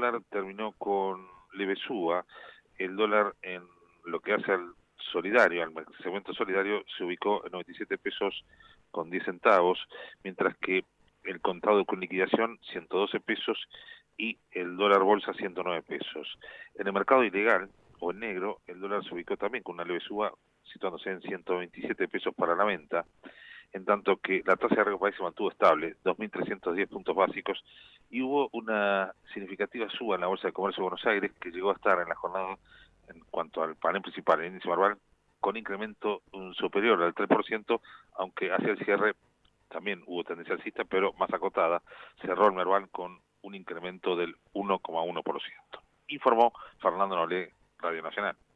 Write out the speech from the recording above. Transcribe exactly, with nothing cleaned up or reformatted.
dólar terminó con leve suba. El dólar en lo que hace al solidario, al segmento solidario, se ubicó en noventa y siete pesos con diez centavos, mientras que el contado con liquidación ciento doce pesos y el dólar bolsa ciento nueve pesos. En el mercado ilegal o en negro, el dólar se ubicó también con una leve suba, situándose en ciento veintisiete pesos para la venta, en tanto que la tasa de riesgo país se mantuvo estable, dos mil trescientos diez puntos básicos, y hubo una significativa suba en la Bolsa de Comercio de Buenos Aires, que llegó a estar en la jornada, en cuanto al panel principal, el índice Merval, con incremento um, superior al tres por ciento, aunque hacia el cierre también hubo tendencia alcista, pero más acotada. Cerró el Merval con un incremento del uno coma uno por ciento. Informó Fernando Nolé, Radio Nacional.